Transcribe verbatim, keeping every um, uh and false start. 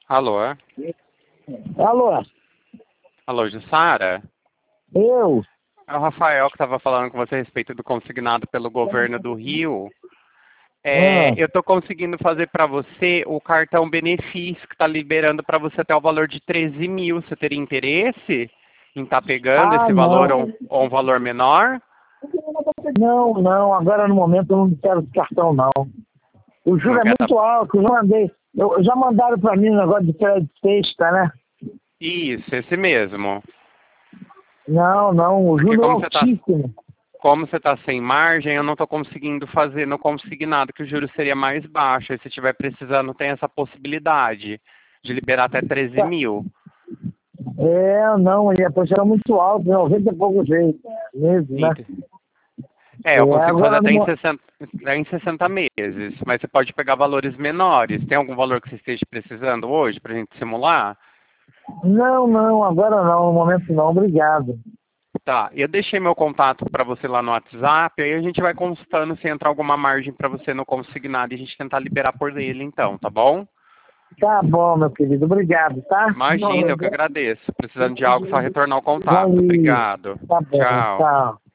Alô? Alô? Alô, Jussara? Eu? É o Rafael que estava falando com você a respeito do consignado pelo governo do Rio. É, Ah, eu estou conseguindo fazer para você o cartão benefício que está liberando para você até o valor de treze mil. Você teria interesse em estar pegando ah, esse valor ou não. um, ou um valor menor? Não, não. Agora no momento eu não quero esse cartão, não. O juro Não é quer dar... muito alto. Eu já mandei. Eu, já mandaram pra mim um negócio de crédito sexta, né? Isso, esse mesmo. Não, não. O Porque juro é como você está altíssimo. como você tá sem margem, eu não estou conseguindo fazer no consignado, que o juro seria mais baixo. Aí se estiver precisando, tem essa possibilidade de liberar até treze Tá. mil. É, não. E a poxa era muito alto, noventa e poucos vezes. Meses, né? Ent- É, eu É, consigo fazer agora no, até em mo- sessenta, até em sessenta meses, mas você pode pegar valores menores. Tem algum valor que você esteja precisando hoje para a gente simular? não, não. Agora não. No momento não. Obrigado. Tá, eu deixei meu contato para você lá no WhatsApp, aí a gente vai consultando se entrar alguma margem para você no consignado e a gente tentar liberar por ele então, tá bom? Tá bom, meu querido. Obrigado, tá? Imagina, eu que agradeço. Precisando de algo, só retornar o contato. Valeu. Obrigado. Tá bom. Tchau. Tchau.